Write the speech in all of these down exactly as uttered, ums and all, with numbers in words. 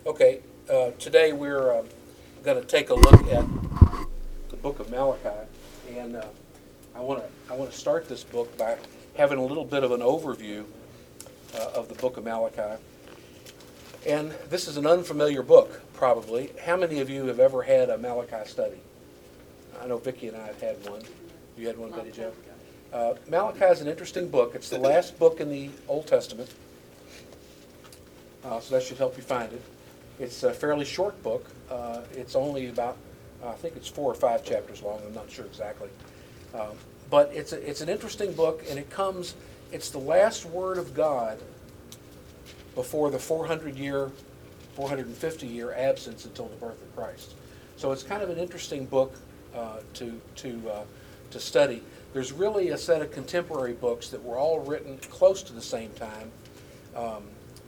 Okay, uh, today we're uh, going to take a look at the book of Malachi, and uh, I want to I want to start this book by having a little bit of an overview uh, of the book of Malachi. And this is an unfamiliar book, probably. How many of you have ever had a Malachi study? I know Vicki and I have had one. You had one, Betty Jo? Uh, Malachi is an interesting book. It's the last book in the Old Testament, uh, so that should help you find it. It's a fairly short book. Uh, it's only about, uh, I think it's four or five chapters long. I'm not sure exactly. Um, but it's a, it's an interesting book, and it comes, it's the last word of God before the four hundred year, four hundred fifty year absence until the birth of Christ. So it's kind of an interesting book uh, to, to, uh, to study. There's really a set of contemporary books that were all written close to the same time. Um,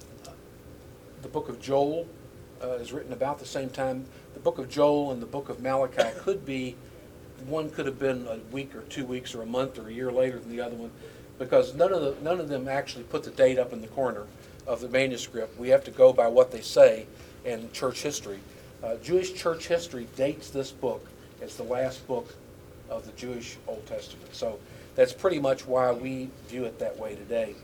the book of Joel Uh, is written about the same time. The book of Joel and the book of Malachi could be, one could have been a week or two weeks or a month or a year later than the other one, because none of the none of them actually put the date up in the corner of the manuscript. We have to go by what they say in church history. Uh, Jewish church history dates this book as the last book of the Jewish Old Testament. So that's pretty much why we view it that way today.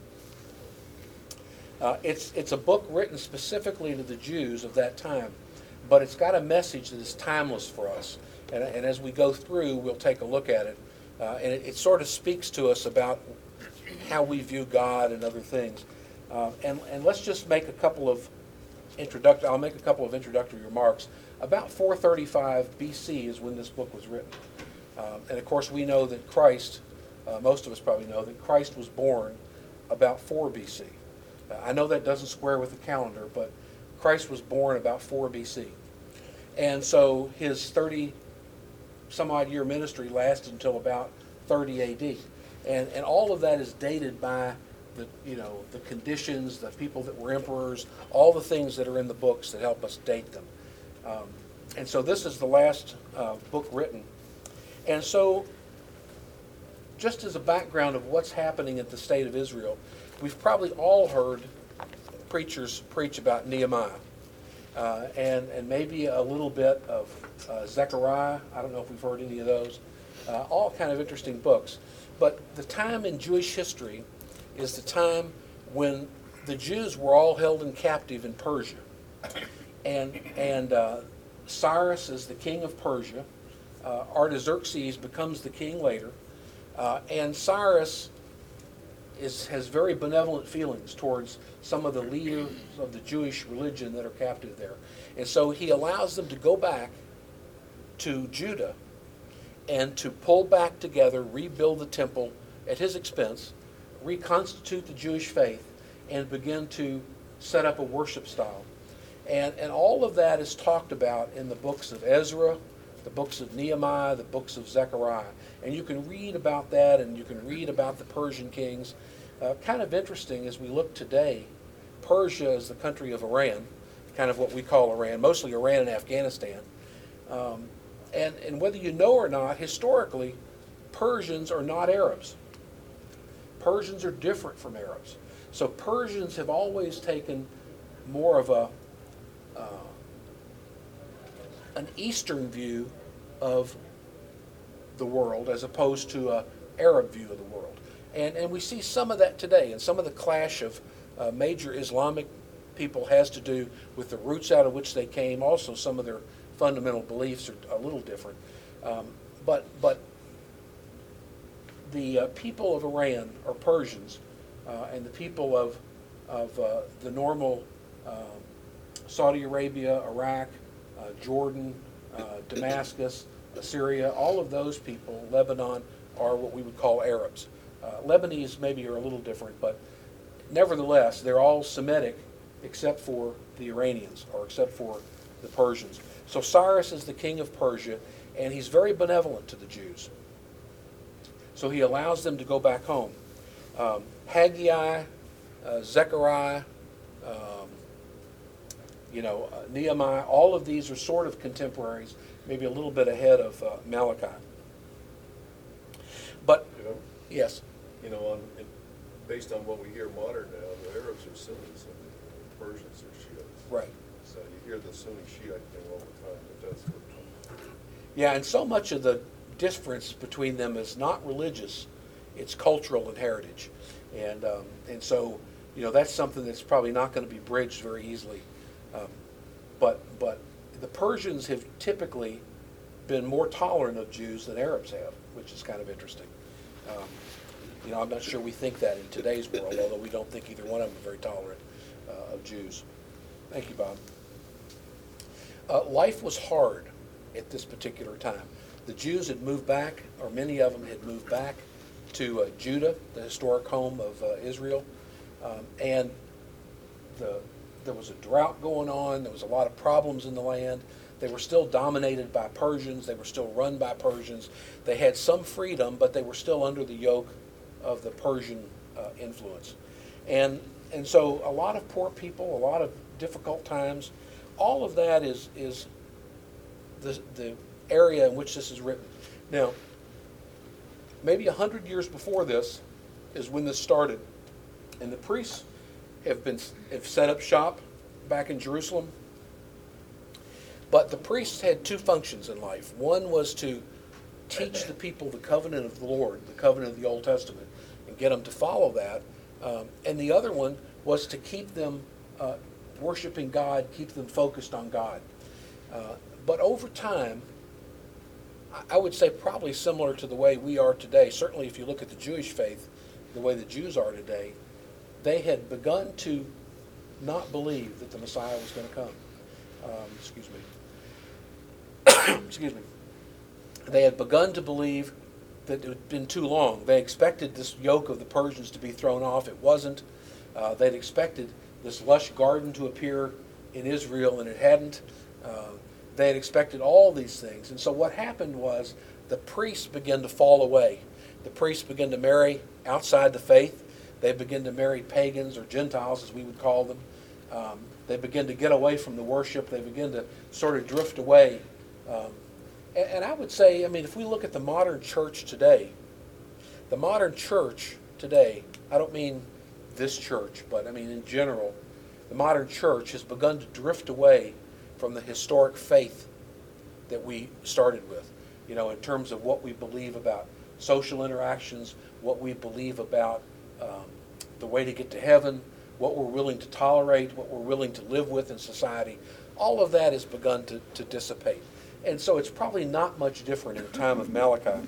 Uh, it's, it's a book written specifically to the Jews of that time, but it's got a message that is timeless for us. And, and as we go through, we'll take a look at it. Uh, and it, it sort of speaks to us about how we view God and other things. Uh, and, and let's just make a couple of introductory, I'll make a couple of introductory remarks. About four thirty-five B C is when this book was written. Um, and of course we know that Christ, uh, most of us probably know that Christ was born about four B C. I know that doesn't square with the calendar, but Christ was born about four B C. And so his thirty some odd year ministry lasted until about thirty A D. And and all of that is dated by the you know the conditions, the people that were emperors, all the things that are in the books that help us date them. Um, and so this is the last uh, book written. And so just as a background of what's happening at the state of Israel, we've probably all heard preachers preach about Nehemiah, uh, and, and maybe a little bit of uh, Zechariah. I don't know if we've heard any of those. Uh, all kind of interesting books. But the time in Jewish history is the time when the Jews were all held in captive in Persia. And, and uh, Cyrus is the king of Persia. Uh, Artaxerxes becomes the king later. Uh, and Cyrus Is, has very benevolent feelings towards some of the leaders of the Jewish religion that are captive there. And so he allows them to go back to Judah and to pull back together, rebuild the temple at his expense, reconstitute the Jewish faith, and begin to set up a worship style. And, and all of that is talked about in the books of Ezra, the books of Nehemiah, the books of Zechariah. And you can read about that, and you can read about the Persian kings. Uh, kind of interesting as we look today, Persia is the country of Iran, kind of what we call Iran, mostly Iran and Afghanistan. Um, and, and whether you know or not, historically, Persians are not Arabs. Persians are different from Arabs. So Persians have always taken more of a uh, an Eastern view of the world as opposed to an Arab view of the world. And, and we see some of that today, and some of the clash of uh, major Islamic people has to do with the roots out of which they came. Also, some of their fundamental beliefs are a little different. Um, but, but the uh, people of Iran are Persians, uh, and the people of, of uh, the normal uh, Saudi Arabia, Iraq, Uh, Jordan, uh, Damascus, Syria, all of those people, Lebanon, are what we would call Arabs. Uh, Lebanese maybe are a little different, but nevertheless, they're all Semitic except for the Iranians, or except for the Persians. So Cyrus is the king of Persia, and he's very benevolent to the Jews. So he allows them to go back home. Um, Haggai, uh, Zechariah, um, you know, uh, Nehemiah, all of these are sort of contemporaries, maybe a little bit ahead of uh, Malachi. But, You know, yes, you know, on, it, based on what we hear modern now, the Arabs are Sunnis and the Persians are Shiites. right. So you hear the Sunni Shiite thing all the time, but that's what. Yeah, and so much of the difference between them is not religious, it's cultural and heritage. And, um, and so, you know, that's something that's probably not going to be bridged very easily. Um, but, but the Persians have typically been more tolerant of Jews than Arabs have, which is kind of interesting. Um, you know, I'm not sure we think that in today's world, although we don't think either one of them are very tolerant uh, of Jews. Thank you, Bob. Uh, life was hard at this particular time. The Jews had moved back, or many of them had moved back to uh, Judah, the historic home of uh, Israel, um, and the, there was a drought going on. There was a lot of problems in the land. They were still dominated by Persians. They were still run by Persians. They had some freedom, but they were still under the yoke of the Persian uh, influence. And, and so a lot of poor people, a lot of difficult times, all of that is, is the, the area in which this is written. Now, maybe a hundred years before this is when this started, and the priests have been have set up shop back in Jerusalem. But the priests had two functions in life. One was to teach the people the covenant of the Lord, the covenant of the Old Testament, and get them to follow that. Um, and the other one was to keep them uh, worshiping God, keep them focused on God. Uh, but over time, I would say probably similar to the way we are today, certainly if you look at the Jewish faith, the way the Jews are today, they had begun to not believe that the Messiah was going to come. Um, excuse me. excuse me. They had begun to believe that it had been too long. They expected this yoke of the Persians to be thrown off. It wasn't. Uh, they'd expected this lush garden to appear in Israel, and it hadn't. Uh, they had expected all these things. And so what happened was the priests began to fall away. The priests began to marry outside the faith. They began to marry pagans or Gentiles, as we would call them. Um, they began to get away from the worship. They began to sort of drift away. Um, and, and I would say, I mean, if we look at the modern church today, the modern church today, I don't mean this church, but I mean in general, the modern church has begun to drift away from the historic faith that we started with, you know, in terms of what we believe about social interactions, what we believe about um, the way to get to heaven, what we're willing to tolerate, what we're willing to live with in society. All of that has begun to, to dissipate. And so it's probably not much different in the time of Malachi.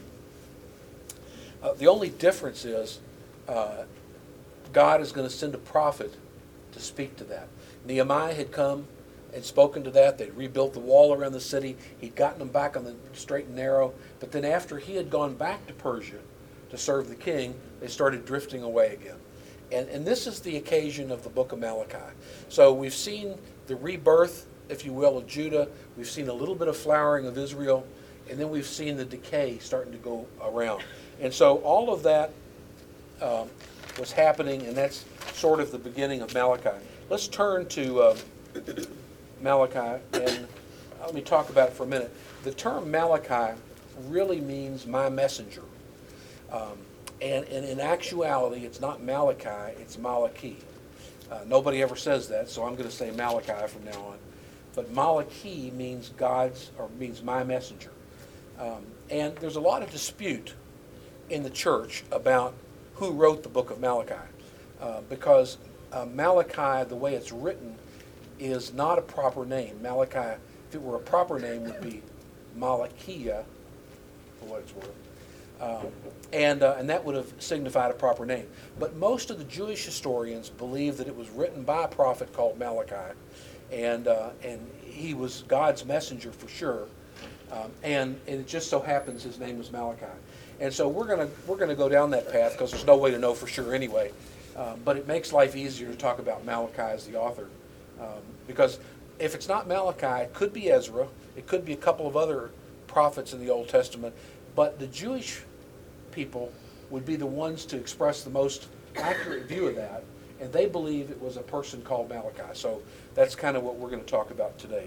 Uh, the only difference is uh, God is going to send a prophet to speak to that. Nehemiah had come and spoken to that. They'd rebuilt the wall around the city. He'd gotten them back on the straight and narrow. But then after he had gone back to Persia to serve the king, they started drifting away again. And, and this is the occasion of the book of Malachi. So we've seen the rebirth, if you will, of Judah. We've seen a little bit of flowering of Israel. And then we've seen the decay starting to go around. And so all of that um, was happening, and that's sort of the beginning of Malachi. Let's turn to uh, Malachi, and let me talk about it for a minute. The term Malachi really means my messenger. Um, and, and in actuality, it's not Malachi, it's Malachi. Uh, nobody ever says that, so I'm going to say Malachi from now on. But Malachi means God's, or means my messenger. Um, and there's a lot of dispute in the church about who wrote the book of Malachi. Uh, because uh, Malachi, the way it's written, is not a proper name. Malachi, if it were a proper name, would be Malachiah, for what it's worth. Um, and, uh, and that would have signified a proper name. But most of the Jewish historians believe that it was written by a prophet called Malachi, and, uh, and he was God's messenger for sure. Um, and, and it just so happens his name was Malachi. And so we're going to we're gonna go down that path because there's no way to know for sure anyway. Um, but it makes life easier to talk about Malachi as the author. Um, because if it's not Malachi, it could be Ezra. It could be a couple of other prophets in the Old Testament. But the Jewish people would be the ones to express the most accurate view of that. And they believe it was a person called Malachi. So that's kind of what we're going to talk about today.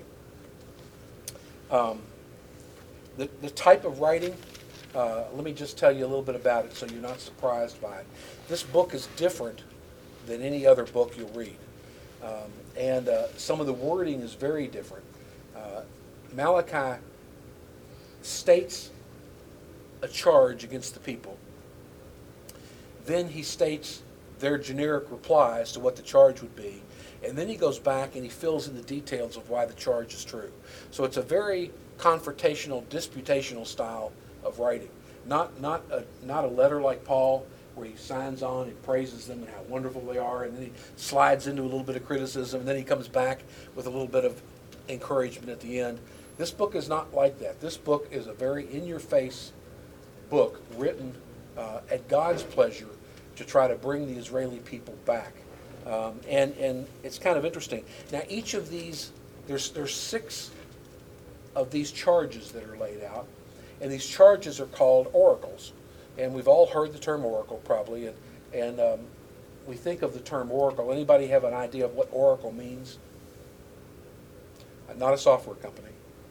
Um, the, the type of writing, uh, let me just tell you a little bit about it so you're not surprised by it. This book is different than any other book you'll read. Um, and uh, some of the wording is very different. Uh, Malachi states a charge against the people. Then he states their generic replies to what the charge would be. And then he goes back and he fills in the details of why the charge is true. So it's a very confrontational, disputational style of writing. Not, not, a, not a letter like Paul, where he signs on and praises them and how wonderful they are, and then he slides into a little bit of criticism, and then he comes back with a little bit of encouragement at the end. This book is not like that. This book is a very in-your-face book written uh, at God's pleasure to try to bring the Israeli people back. Um, and, and it's kind of interesting. Now, each of these, there's, there's six of these charges that are laid out, and these charges are called oracles. And we've all heard the term oracle probably, and, and um, we think of the term oracle. Anybody have an idea of what oracle means? Not a software company.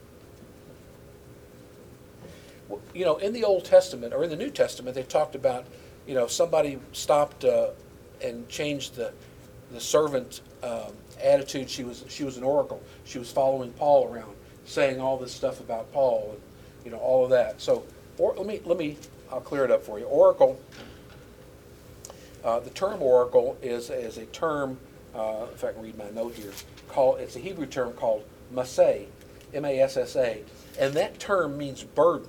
Well, you know, in the Old Testament, or in the New Testament, they talked about, you know, somebody stopped uh, and changed the the servant um, attitude. She was she was an oracle. She was following Paul around, saying all this stuff about Paul, and you know, all of that. So, or, let me let me I'll clear it up for you. Oracle. Uh, the term oracle is is a term. Uh, if I can read my note here, called it's a Hebrew term called maseh, M A S S A, and that term means burden.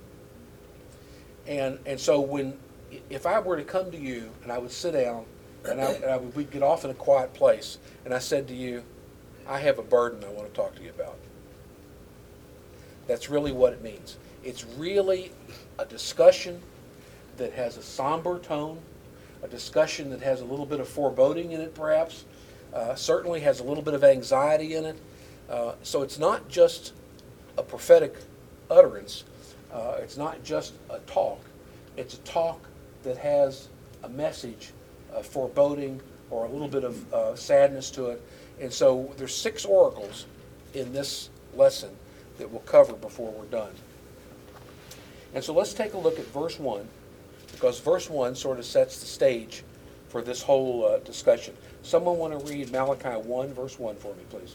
And and so when if I were to come to you and I would sit down and, I, and I would, we'd get off in a quiet place and I said to you, I have a burden I want to talk to you about. That's really what it means. It's really a discussion that has a somber tone, a discussion that has a little bit of foreboding in it perhaps, uh, certainly has a little bit of anxiety in it. Uh, so it's not just a prophetic utterance. Uh, it's not just a talk. It's a talk that has a message of foreboding or a little bit of uh, sadness to it. And so there's six oracles in this lesson that we'll cover before we're done. And so let's take a look at verse one, because verse one sort of sets the stage for this whole uh, discussion. Someone want to read Malachi one, verse one for me, please?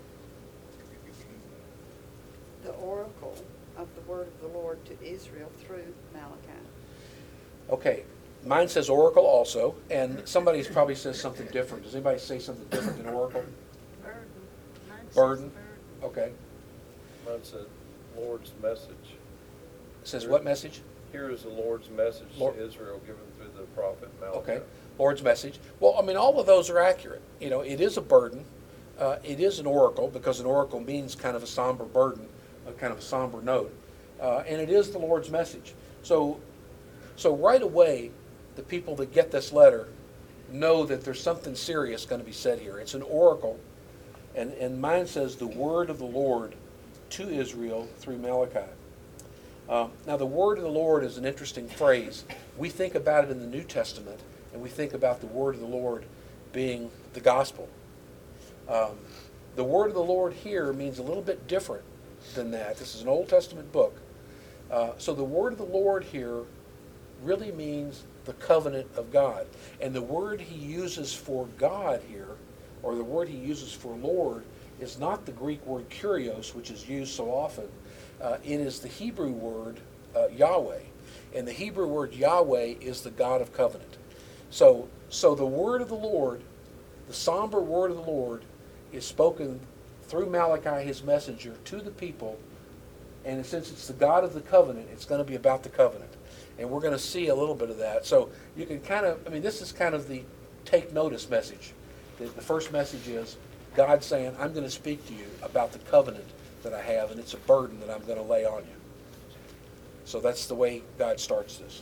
The oracle of the word of the Lord to Israel through Malachi. Okay, mine says oracle also, and somebody probably says something different. Does anybody say something different than oracle? Burden. Mine says Burden. burden. Okay. Mine said, Lord's message. It says what message? Here is the Lord's message Lord- to Israel given through the prophet Malachi. Okay, Lord's message. Well, I mean, all of those are accurate. You know, it is a burden. Uh, it is an oracle, because an oracle means kind of a somber burden, a kind of a somber note. Uh, and it is the Lord's message. So, so right away, the people that get this letter know that there's something serious going to be said here. It's an oracle. And, and mine says the word of the Lord to Israel through Malachi. Uh, now, the word of the Lord is an interesting phrase. We think about it in the New Testament, and we think about the word of the Lord being the gospel. Um, the word of the Lord here means a little bit different than that. This is an Old Testament book. Uh, so the word of the Lord here really means the covenant of God. And the word he uses for God here, or the word he uses for Lord, is not the Greek word kurios, which is used so often. Uh, it is the Hebrew word uh, Yahweh. And the Hebrew word Yahweh is the God of covenant. So, so the word of the Lord, the somber word of the Lord, is spoken through Malachi, his messenger, to the people. And since it's the God of the covenant, it's going to be about the covenant. And we're going to see a little bit of that. So you can kind of, I mean, this is kind of the take notice message. The, the first message is God saying, I'm going to speak to you about the covenant that I have, and it's a burden that I'm going to lay on you. So that's the way God starts this.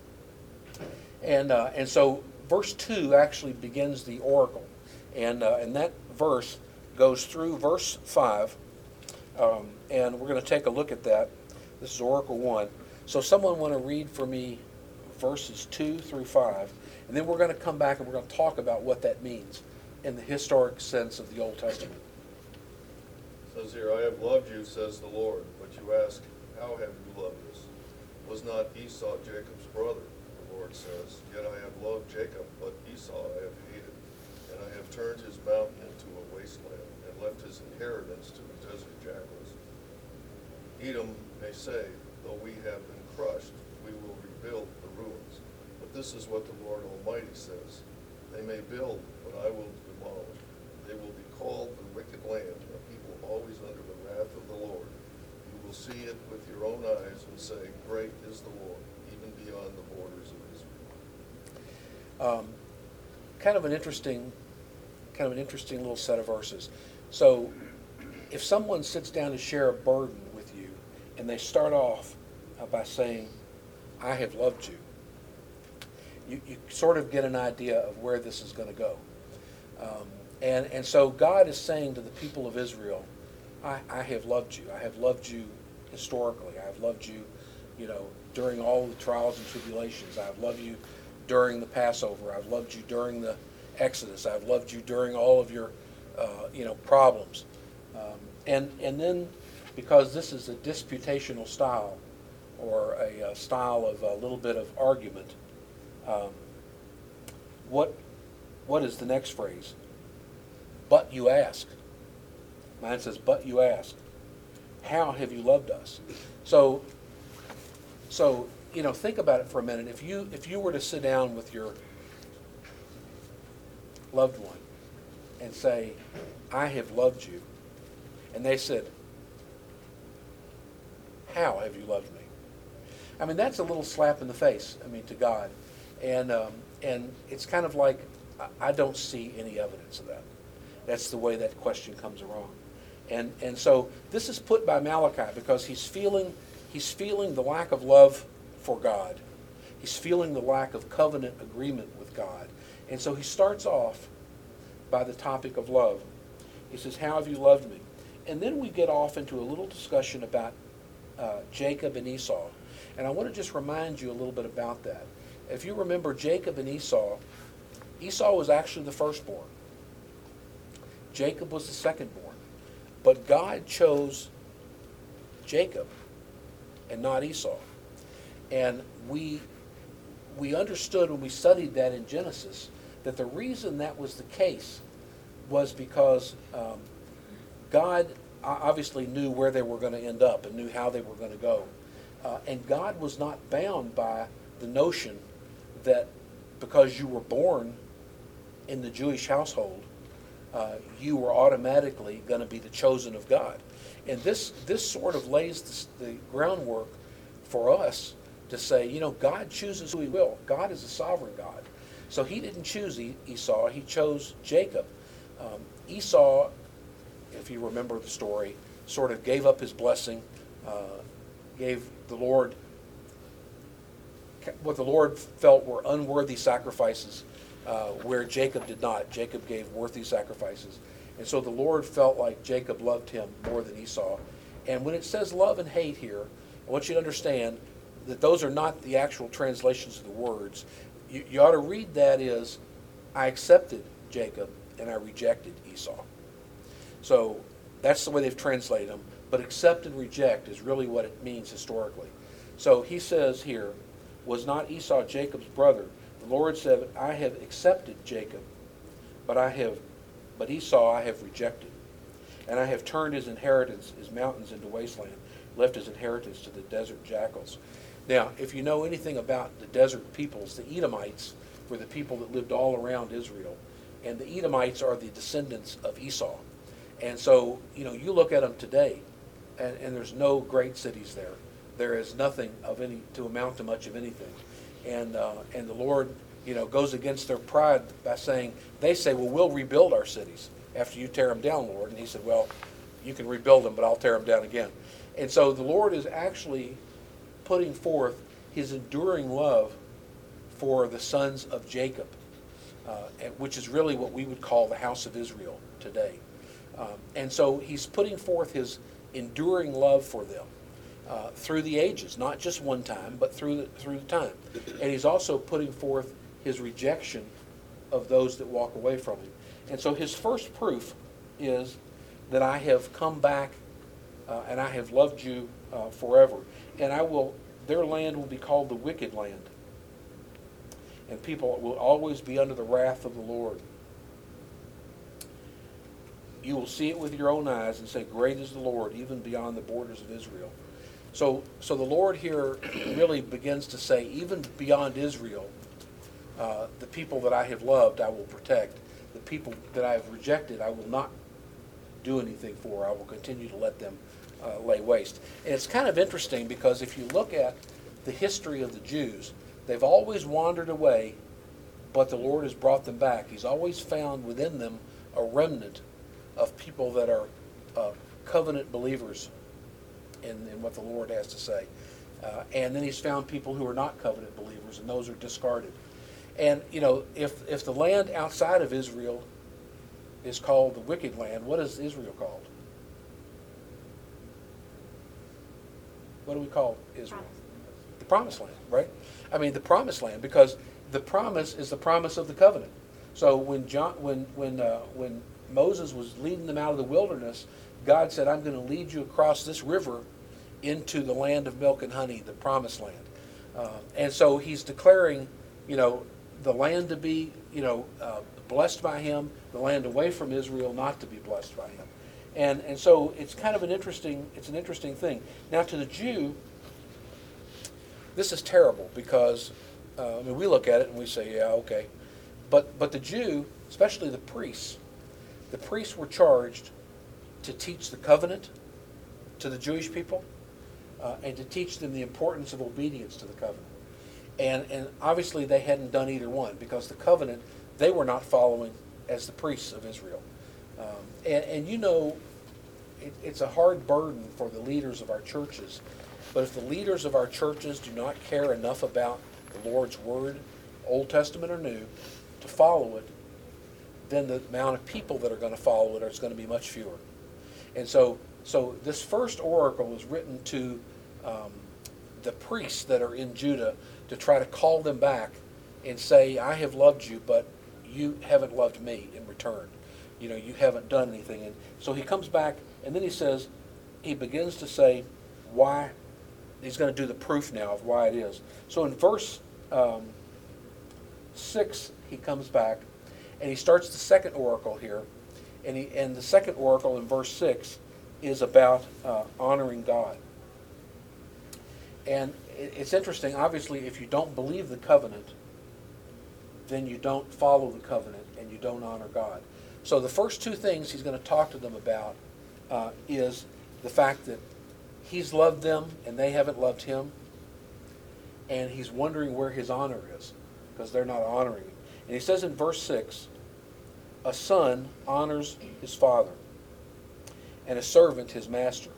And uh, and so verse two actually begins the oracle. And, uh, and that verse goes through verse five. Um, and we're going to take a look at that. This is Oracle one. So someone want to read for me verses two through five. And then we're going to come back and we're going to talk about what that means in the historic sense of the Old Testament. It says here, I have loved you, says the Lord. But you ask, how have you loved us? Was not Esau Jacob's brother? The Lord says, yet I have loved Jacob, but Esau I have hated. And I have have turned his mountain into a wasteland and left his inheritance to the desert jackals. Edom may say, though we have been crushed, we will rebuild the ruins. But this is what the Lord Almighty says. They may build, but I will demolish. They will be called the wicked land, a people always under the wrath of the Lord. You will see it with your own eyes and say, great is the Lord, even beyond the borders of Israel. Um, kind of an interesting, kind of an interesting little set of verses. So, if someone sits down to share a burden with you, and they start off uh, by saying, "I have loved you," you, you sort of get an idea of where this is going to go. Um, and and so God is saying to the people of Israel, I, "I have loved you. I have loved you historically. I have loved you, you know, during all the trials and tribulations. I have loved you during the Passover. I've loved you during the Exodus. I've loved you during all of your, uh, you know, problems." Um, and and then, because this is a disputational style, or a, a style of a little bit of argument, um, what what is the next phrase? But you ask. Mine says, "But you ask, how have you loved us?" So, so you know, think about it for a minute. If you if you were to sit down with your loved one and say, "I have loved you," and they said, "How have you loved me?" I mean, that's a little slap in the face, I mean, to God. And um, and it's kind of like, I don't see any evidence of that. That's the way that question comes around. And and so this is put by Malachi because he's feeling he's feeling the lack of love for God. He's feeling the lack of covenant agreement with God. And so he starts off by the topic of love. He says, "How have you loved me?" And then we get off into a little discussion about uh, Jacob and Esau. And I want to just remind you a little bit about that. If you remember Jacob and Esau, Esau was actually the firstborn. Jacob was the secondborn. But God chose Jacob and not Esau. And we we understood when we studied that in Genesis that the reason that was the case was because um, God obviously knew where they were going to end up and knew how they were going to go. Uh, and God was not bound by the notion that because you were born in the Jewish household, uh, you were automatically going to be the chosen of God. And this this sort of lays the, the groundwork for us to say, you know, God chooses who he will. God is a sovereign God. So he didn't choose Esau, he chose Jacob. Um, Esau, if you remember the story, sort of gave up his blessing, uh, gave the Lord what the Lord felt were unworthy sacrifices, uh, where Jacob did not. Jacob gave worthy sacrifices. And so the Lord felt like Jacob loved him more than Esau. And when it says love and hate here, I want you to understand that those are not the actual translations of the words. You, you ought to read that as, I accepted Jacob and I rejected Esau. So that's the way they've translated them. But accept and reject is really what it means historically. So he says here, was not Esau Jacob's brother? The Lord said, I have accepted Jacob, but I have, but Esau I have rejected. And I have turned his inheritance, his mountains into wasteland, left his inheritance to the desert jackals. Now, if you know anything about the desert peoples, the Edomites were the people that lived all around Israel. And the Edomites are the descendants of Esau. And so, you know, you look at them today, and, and there's no great cities there. There is nothing of any to amount to much of anything. And uh, and the Lord, you know, goes against their pride by saying, they say, well, we'll rebuild our cities after you tear them down, Lord. And he said, well, you can rebuild them, but I'll tear them down again. And so the Lord is actually putting forth his enduring love for the sons of Jacob, uh, which is really what we would call the house of Israel today. Um, and so he's putting forth his enduring love for them uh, through the ages, not just one time, but through the, through the time. And he's also putting forth his rejection of those that walk away from him. And so his first proof is that I have come back uh, and I have loved you uh, forever. And I will, their land will be called the wicked land. And people will always be under the wrath of the Lord. you will see it with your own eyes and say, great is the Lord, even beyond the borders of Israel. So, so the Lord here really begins to say, even beyond Israel, uh, the people that I have loved, I will protect. The people that I have rejected, I will not do anything for. I will continue to let them uh, lay waste. And it's kind of interesting because if you look at the history of the Jews, they've always wandered away, but the Lord has brought them back. He's always found within them a remnant of people that are uh, covenant believers in, in what the Lord has to say. Uh, and then he's found people who are not covenant believers, and those are discarded. And, you know, if, if the land outside of Israel is called the wicked land, what is Israel called? What do we call Israel? The promised land, right? I mean, the promised land, because the promise is the promise of the covenant. So when John, when when uh, when Moses was leading them out of the wilderness, God said, "I'm going to lead you across this river into the land of milk and honey, the promised land." Uh, and so He's declaring, you know, the land to be, you know, uh, blessed by Him, the land away from Israel not to be blessed by Him. And and so it's kind of an interesting it's an interesting thing. Now to the Jew, this is terrible because uh, I mean we look at it and we say, yeah, okay, but but the Jew, especially the priests, the priests were charged to teach the covenant to the Jewish people uh, and to teach them the importance of obedience to the covenant. And and obviously they hadn't done either one because the covenant they were not following as the priests of Israel. Um, and, and you know, it, it's a hard burden for the leaders of our churches. But if the leaders of our churches do not care enough about the Lord's Word, Old Testament or New, to follow it, then the amount of people that are going to follow it is going to be much fewer. And so, so this first oracle is written to um, the priests that are in Judah to try to call them back and say, I have loved you, but you haven't loved me in return. You know, you haven't done anything. And so he comes back, and then he says, he begins to say why. He's going to do the proof now of why it is. So in verse um, six, he comes back, and he starts the second oracle here. And, he, and the second oracle in verse six is about uh, honoring God. And it, it's interesting, obviously, if you don't believe the covenant, then you don't follow the covenant, and you don't honor God. So the first two things he's going to talk to them about uh, is the fact that he's loved them and they haven't loved him, and he's wondering where his honor is because they're not honoring him. And he says in verse six, a son honors his father and a servant his master.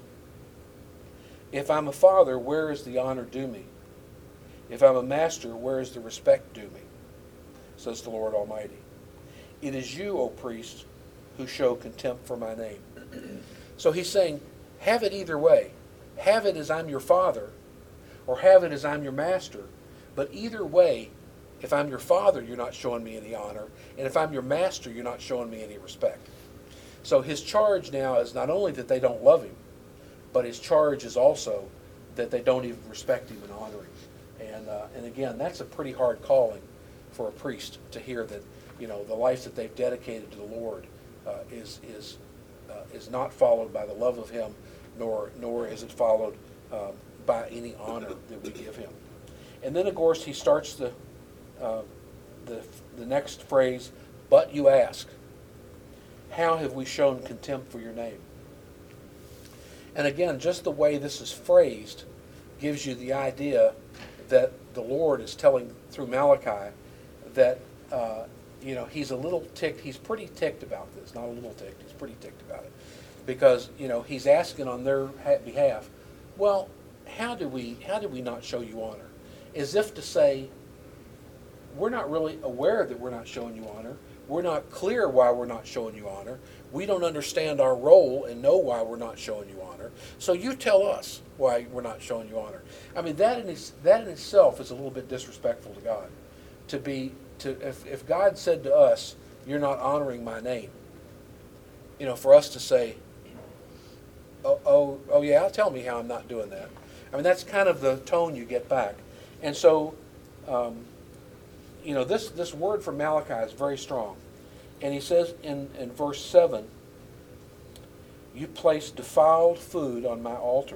If I'm a father, where is the honor due me? If I'm a master, where is the respect due me? Says the Lord Almighty. It is you, O priest, who show contempt for my name. So he's saying, have it either way. Have it as I'm your father, or have it as I'm your master. But either way, if I'm your father, you're not showing me any honor. And if I'm your master, you're not showing me any respect. So his charge now is not only that they don't love him, but his charge is also that they don't even respect him and honor him. And, uh, and again, that's a pretty hard calling for a priest to hear that, you know, the life that they've dedicated to the Lord uh, is, is, uh, is not followed by the love of him, nor nor is it followed um, by any honor that we give him. And then, of course, he starts the, uh, the, the next phrase, but you ask, how have we shown contempt for your name? And again, just the way this is phrased gives you the idea that the Lord is telling through Malachi that, uh, you know, he's a little ticked, he's pretty ticked about this, not a little ticked, he's pretty ticked about it. Because, you know, he's asking on their behalf, well, how do we how do we not show you honor? As if to say, we're not really aware that we're not showing you honor. We're not clear why we're not showing you honor. We don't understand our role and know why we're not showing you honor. So you tell us why we're not showing you honor. I mean, that in, its, that in itself is a little bit disrespectful to God. To be to if, if God said to us, you're not honoring my name, you know, for us to say, Oh, oh, oh, yeah, tell me how I'm not doing that. I mean, that's kind of the tone you get back. And so, um, you know, this, this word from Malachi is very strong. And he says in, in verse seven, You place defiled food on my altar.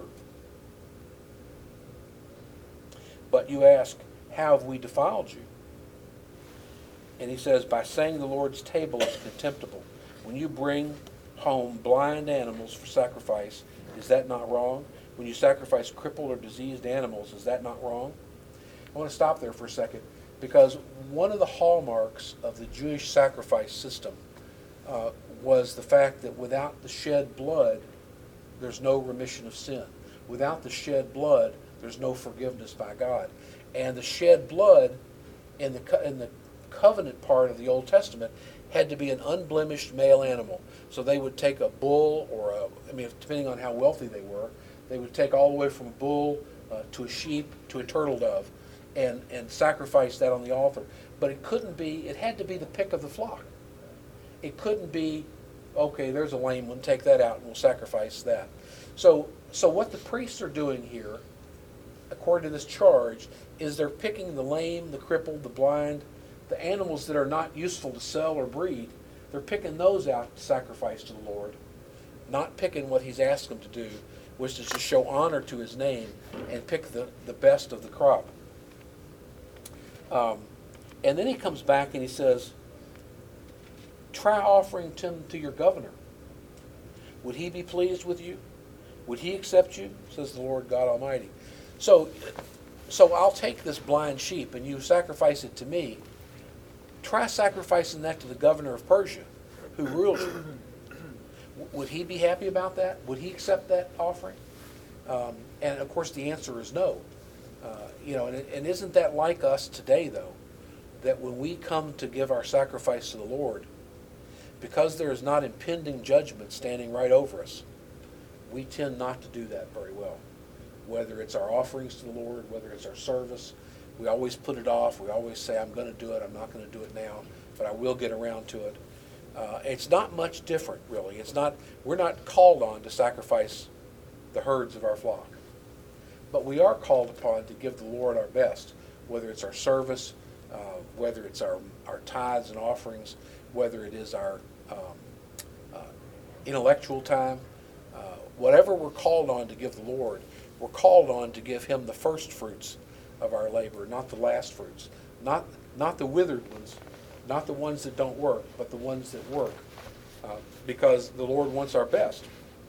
But you ask, how have we defiled you? And he says, by saying the Lord's table is contemptible. When you bring home blind animals for sacrifice, is that not wrong? When you sacrifice crippled or diseased animals, is that not wrong? I want to stop there for a second, because one of the hallmarks of the Jewish sacrifice system uh, was the fact that without the shed blood, there's no remission of sin. Without the shed blood, there's no forgiveness by God. And the shed blood in the co- in the covenant part of the Old Testament had to be an unblemished male animal. So they would take a bull or a, I mean, depending on how wealthy they were, they would take all the way from a bull uh, to a sheep to a turtle dove and, and sacrifice that on the altar. But it couldn't be, it had to be the pick of the flock. It couldn't be, okay, there's a lame one, take that out and we'll sacrifice that. So, so what the priests are doing here, according to this charge, is they're picking the lame, the crippled, the blind, the animals that are not useful to sell or breed. They're picking those out to sacrifice to the Lord, not picking what he's asked them to do, which is to show honor to his name and pick the, the best of the crop. Um, and then he comes back and he says, try offering them to your governor. Would he be pleased with you? Would he accept you? Says the Lord God Almighty. So, so I'll take this blind sheep and you sacrifice it to me. Try sacrificing that to the governor of Persia, who rules you. Would he be happy about that? Would he accept that offering? Um, and of course, the answer is no. Uh, you know, and, and isn't that like us today, though? That when we come to give our sacrifice to the Lord, because there is not impending judgment standing right over us, we tend not to do that very well. Whether it's our offerings to the Lord, whether it's our service, we always put it off. We always say, I'm going to do it, I'm not going to do it now, but I will get around to it. Uh, it's not much different, really. It's not, we're not called on to sacrifice the herds of our flock. But we are called upon to give the Lord our best, whether it's our service, uh, whether it's our, our tithes and offerings, whether it is our um, uh, intellectual time. Uh, whatever we're called on to give the Lord, we're called on to give him the first fruits of our labor, not the last fruits, not not the withered ones, not the ones that don't work, but the ones that work, uh, because the Lord wants our best.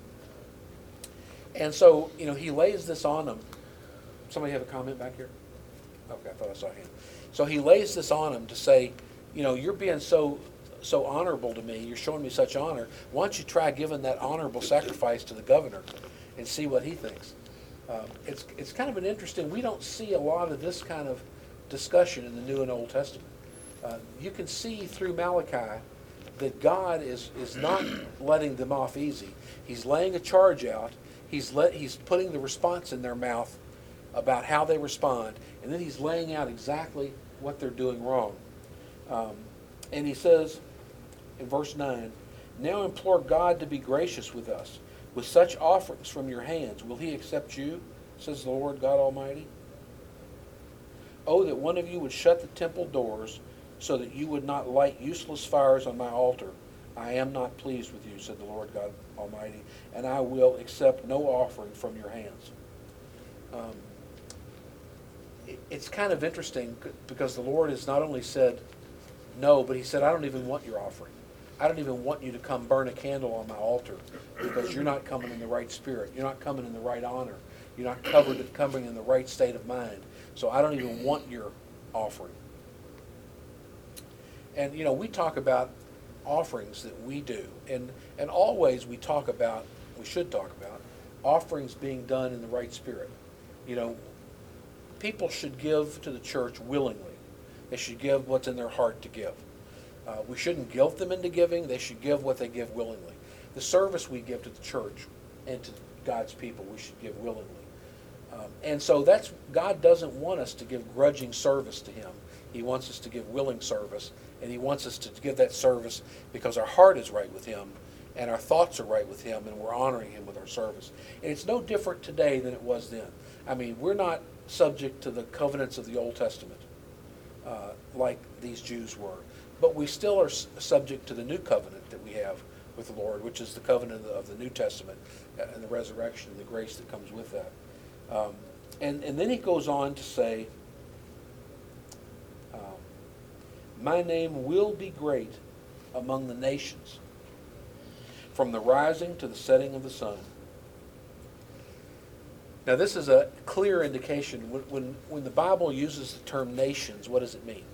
And so, you know, he lays this on them. Somebody have a comment back here? Okay, I thought I saw him. So he lays this on them to say, you know, you're being so so honorable to me, you're showing me such honor, why don't you try giving that honorable sacrifice to the governor and see what he thinks. Um, it's it's kind of an interesting, we don't see a lot of this kind of discussion in the New and Old Testament. Uh, you can see through Malachi that God is, is not letting them off easy. He's laying a charge out. He's let he's putting the response in their mouth about how they respond, and then he's laying out exactly what they're doing wrong. Um, and he says in verse nine, now implore God to be gracious with us. With such offerings from your hands, will he accept you, says the Lord God Almighty? Oh, that one of you would shut the temple doors so that you would not light useless fires on my altar. I am not pleased with you, said the Lord God Almighty, and I will accept no offering from your hands. Um, it, it's kind of interesting because the Lord has not only said no, but he said, I don't even want your offering. I don't even want you to come burn a candle on my altar because you're not coming in the right spirit. You're not coming in the right honor. You're not covered, coming in the right state of mind. So I don't even want your offering. And, you know, we talk about offerings that we do. And, and always we talk about, we should talk about, offerings being done in the right spirit. You know, people should give to the church willingly. They should give what's in their heart to give. Uh, we shouldn't guilt them into giving. They should give what they give willingly. The service we give to the church and to God's people, we should give willingly. Um, and so that's, God doesn't want us to give grudging service to him. He wants us to give willing service, and he wants us to give that service because our heart is right with him and our thoughts are right with him and we're honoring him with our service. And it's no different today than it was then. I mean, we're not subject to the covenants of the Old Testament uh, like these Jews were. But we still are subject to the new covenant that we have with the Lord, which is the covenant of the, of the New Testament uh, and the resurrection and the grace that comes with that. Um, and, and then he goes on to say, um, my name will be great among the nations, from the rising to the setting of the sun. Now this is a clear indication. When, when, when the Bible uses the term nations, what does it mean?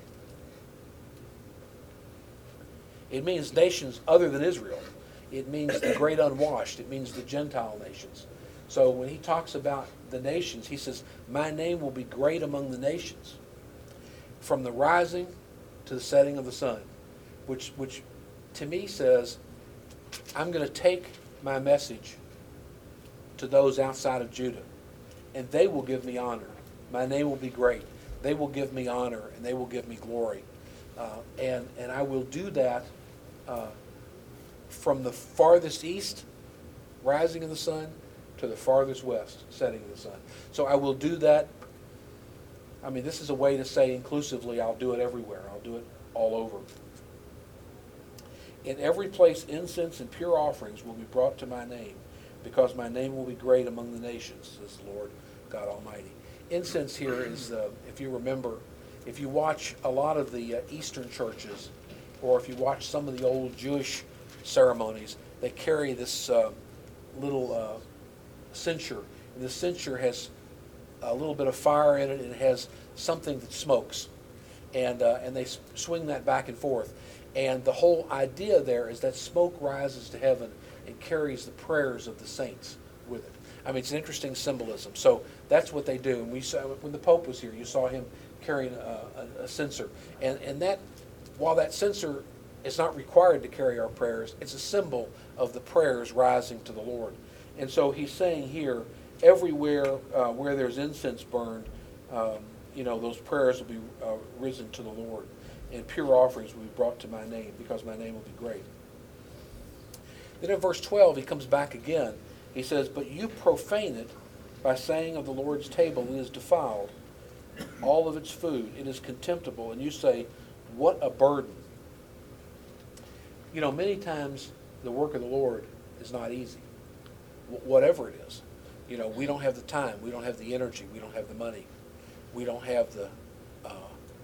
It means nations other than Israel. It means the great unwashed. It means the Gentile nations. So when he talks about the nations, he says, my name will be great among the nations, from the rising to the setting of the sun, which, which to me says, I'm going to take my message to those outside of Judah, and they will give me honor. My name will be great. They will give me honor, and they will give me glory. Uh, and, and I will do that uh, from the farthest east, rising of the sun, to the farthest west, setting of the sun. So I will do that. I mean, this is a way to say inclusively, I'll do it everywhere. I'll do it all over. In every place, incense and pure offerings will be brought to my name, because my name will be great among the nations, says the Lord God Almighty. Incense here is, uh, if you remember, if you watch a lot of the uh, Eastern churches, or if you watch some of the old Jewish ceremonies, they carry this uh, little uh, censer. And the censer has a little bit of fire in it, and it has something that smokes. And, uh, and they swing that back and forth. And the whole idea there is that smoke rises to heaven and carries the prayers of the saints with it. I mean, it's an interesting symbolism. So that's what they do. And we saw, when the Pope was here, you saw him carrying a, a, a censer. And, and that, while that censer is not required to carry our prayers, it's a symbol of the prayers rising to the Lord. And so he's saying here, everywhere uh, where there's incense burned, um, you know, those prayers will be uh, risen to the Lord, and pure offerings will be brought to my name, because my name will be great. Then in verse twelve, he comes back again. He says, but you profane it by saying of the Lord's table, it is defiled, all of its food, it is contemptible, and you say, what a burden. You know, many times the work of the Lord is not easy, w- whatever it is. You know, we don't have the time, we don't have the energy, we don't have the money, we don't have the uh,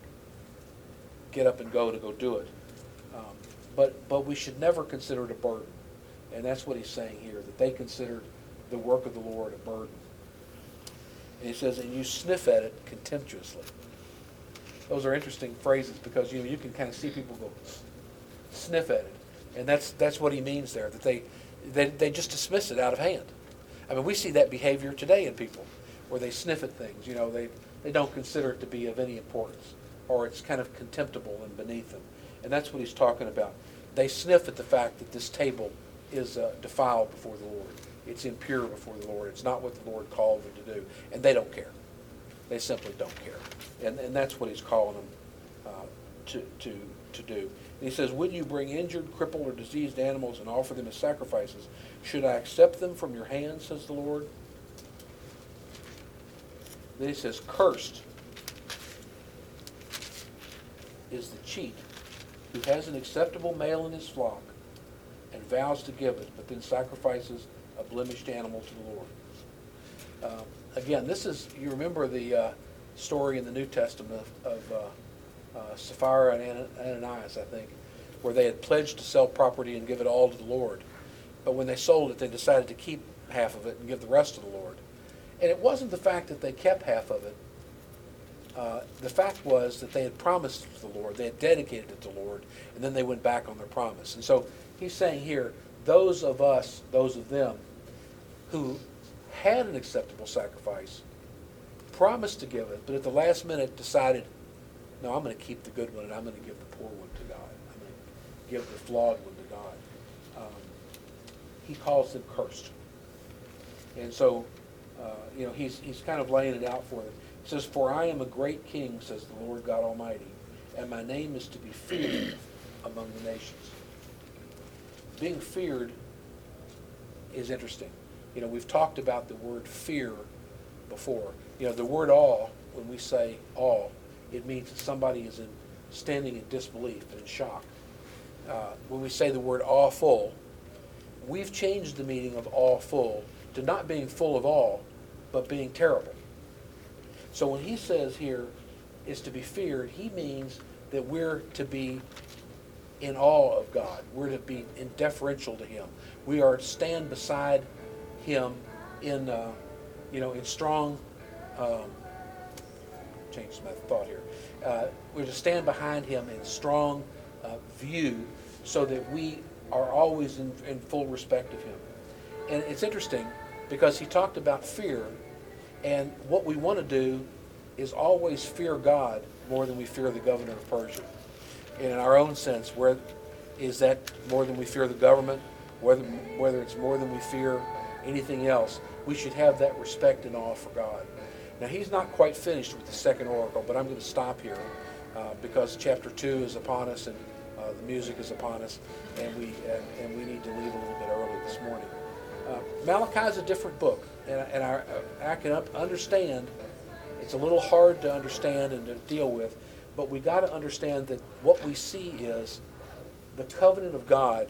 get up and go to go do it. Um, but but we should never consider it a burden. And that's what he's saying here, that they considered the work of the Lord a burden. And he says, and you sniff at it contemptuously. Those are interesting phrases, because you know you can kind of see people go sniff at it. And that's that's what he means there, that they, they, they just dismiss it out of hand. I mean, we see that behavior today in people, where they sniff at things. You know, they, they don't consider it to be of any importance, or it's kind of contemptible and beneath them. And that's what he's talking about. They sniff at the fact that this table is uh, defiled before the Lord. It's impure before the Lord. It's not what the Lord called them to do. And they don't care. They simply don't care. And, and that's what he's calling them uh, to, to, to do. And he says, when you bring injured, crippled, or diseased animals and offer them as sacrifices, should I accept them from your hand, says the Lord? Then he says, cursed is the cheat who has an acceptable male in his flock and vows to give it, but then sacrifices a blemished animal to the Lord. Uh, again, this is, you remember the uh, story in the New Testament of, of uh, uh, Sapphira and Ananias, I think, where they had pledged to sell property and give it all to the Lord. But when they sold it, they decided to keep half of it and give the rest to the Lord. And it wasn't the fact that they kept half of it. Uh, the fact was that they had promised it to the Lord. They had dedicated it to the Lord, and then they went back on their promise. And so he's saying here, those of us, those of them, who had an acceptable sacrifice, promised to give it, but at the last minute decided, no, I'm going to keep the good one, and I'm going to give the poor one to God. I'm going to give the flawed one to God. Um, he calls them cursed. And so, uh, you know, he's, he's kind of laying it out for them. He says, for I am a great king, says the Lord God Almighty, and my name is to be feared among the nations. Being feared is interesting. You know, we've talked about the word fear before. You know, the word awe, when we say awe, it means that somebody is in, standing in disbelief and in shock. Uh, when we say the word awful, we've changed the meaning of all full to not being full of all, but being terrible. So when he says here is to be feared, he means that we're to be in awe of God. We're to be in deferential to him. We are to stand beside him in, uh, you know, in strong, um, change my thought here. Uh, we're to stand behind him in strong uh, view so that we are always in, in full respect of him. And it's interesting because he talked about fear, and what we want to do is always fear God more than we fear the governor of Persia. And in our own sense, where is that more than we fear the government, whether, whether it's more than we fear anything else, we should have that respect and awe for God. Now, he's not quite finished with the second oracle, but I'm going to stop here uh, because chapter two is upon us, and uh, the music is upon us, and we and, and we need to leave a little bit early this morning. Uh, Malachi is a different book, and, and I, I can understand. It's a little hard to understand and to deal with, but we got to understand that what we see is the covenant of God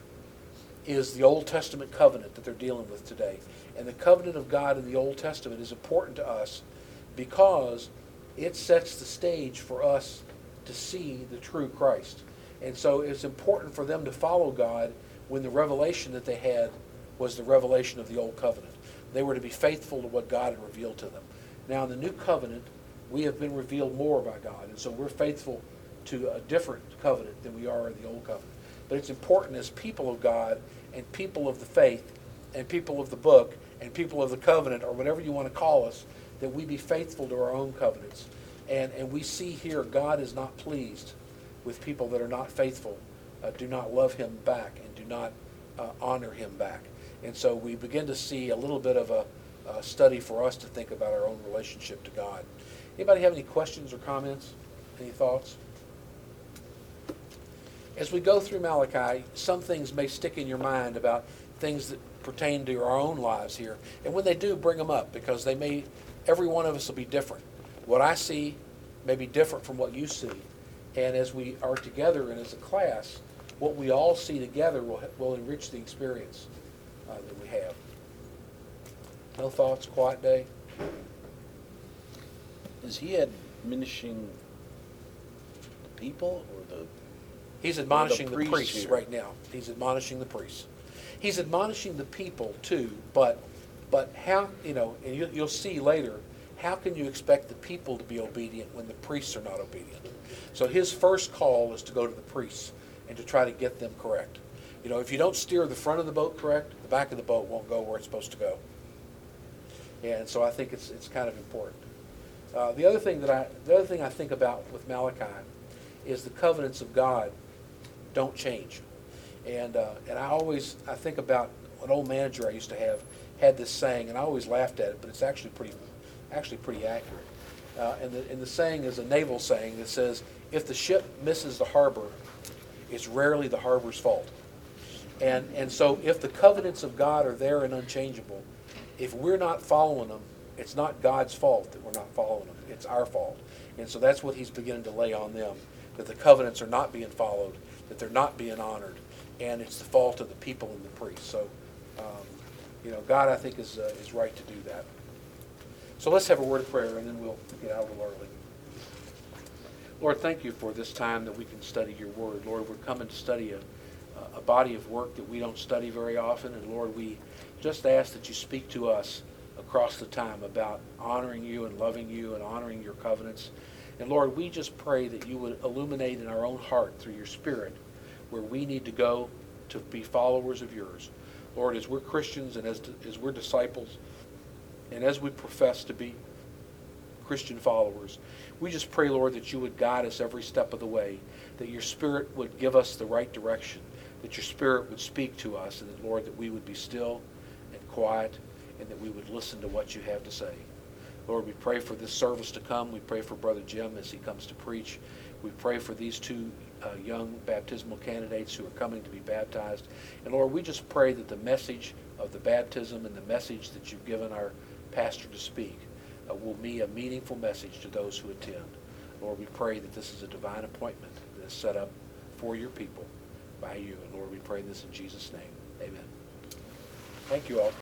is the Old Testament covenant that they're dealing with today. And the covenant of God in the Old Testament is important to us because it sets the stage for us to see the true Christ. And so it's important for them to follow God when the revelation that they had was the revelation of the Old Covenant. They were to be faithful to what God had revealed to them. Now in the New Covenant, we have been revealed more by God, and so we're faithful to a different covenant than we are in the Old Covenant. But it's important as people of God and people of the faith and people of the book and people of the covenant, or whatever you want to call us, that we be faithful to our own covenants. And, and we see here God is not pleased with people that are not faithful, uh, do not love him back, and do not uh, honor him back. And so we begin to see a little bit of a, a study for us to think about our own relationship to God. Anybody have any questions or comments? Any thoughts? As we go through Malachi, some things may stick in your mind about things that pertain to our own lives here. And when they do, bring them up, because they may, every one of us will be different. What I see may be different from what you see. And as we are together and as a class, what we all see together will, will enrich the experience uh, that we have. No thoughts? Quiet day? Is he admonishing the people or the... He's admonishing the the priests priests here? right now. He's admonishing the priests. He's admonishing the people too, but but how, you know, and you, you'll see later, how can you expect the people to be obedient when the priests are not obedient? So his first call is to go to the priests and to try to get them correct. You know, if you don't steer the front of the boat correct, the back of the boat won't go where it's supposed to go. And so I think it's it's kind of important. Uh, the other thing that I the other thing I think about with Malachi is the covenants of God don't change. And uh, and I always I think about an old manager I used to have had this saying, and I always laughed at it, but it's actually pretty actually pretty accurate. Uh, and the and the saying is a naval saying that says, if the ship misses the harbor, it's rarely the harbor's fault. And and so if the covenants of God are there and unchangeable, if we're not following them, it's not God's fault that we're not following them. It's our fault. And so that's what he's beginning to lay on them, that the covenants are not being followed, that they're not being honored, and it's the fault of the people and the priests. So, um, you know, God, I think, is uh, is right to do that. So let's have a word of prayer, and then we'll get out a little early. Lord, thank you for this time that we can study your word. Lord, we're coming to study a, a body of work that we don't study very often, and Lord, we just ask that you speak to us across the time about honoring you and loving you and honoring your covenants. And Lord, we just pray that you would illuminate in our own heart through your Spirit where we need to go to be followers of yours. Lord, as we're Christians and as, as we're disciples and as we profess to be Christian followers, we just pray, Lord, that you would guide us every step of the way, that your Spirit would give us the right direction, that your Spirit would speak to us, and that, Lord, that we would be still and quiet, and that we would listen to what you have to say. Lord, we pray for this service to come. We pray for Brother Jim as he comes to preach. We pray for these two uh, young baptismal candidates who are coming to be baptized. And Lord, we just pray that the message of the baptism and the message that you've given our pastor to speak uh, will be a meaningful message to those who attend. Lord, we pray that this is a divine appointment that is set up for your people by you. And Lord, we pray this in Jesus' name. Amen. Thank you all.